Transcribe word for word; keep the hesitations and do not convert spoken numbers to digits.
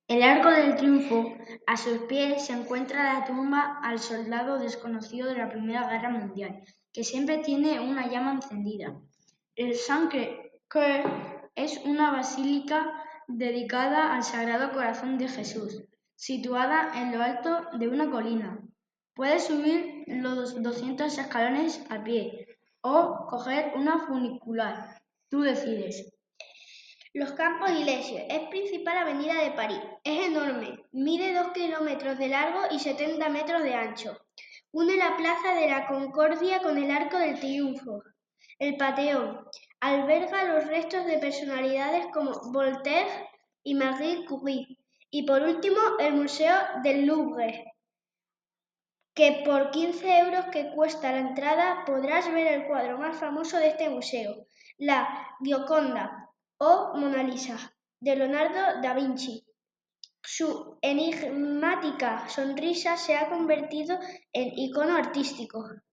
El Arco del Triunfo, a sus pies se encuentra la tumba al soldado desconocido de la Primera Guerra Mundial, que siempre tiene una llama encendida. El Sacré-Cœur es una basílica dedicada al Sagrado Corazón de Jesús, situada en lo alto de una colina. Puedes subir los doscientos escalones a pie o coger una funicular. Tú decides. Los Campos Elíseos es principal avenida de París. Es enorme, mide dos kilómetros de largo y setenta metros de ancho. Une la Plaza de la Concordia con el Arco del Triunfo. El Panteón alberga los restos de personalidades como Voltaire y Marie Curie. Y por último, el Museo del Louvre, que por quince euros que cuesta la entrada podrás ver el cuadro más famoso de este museo, la Gioconda o Mona Lisa, de Leonardo da Vinci. Su enigmática sonrisa se ha convertido en icono artístico.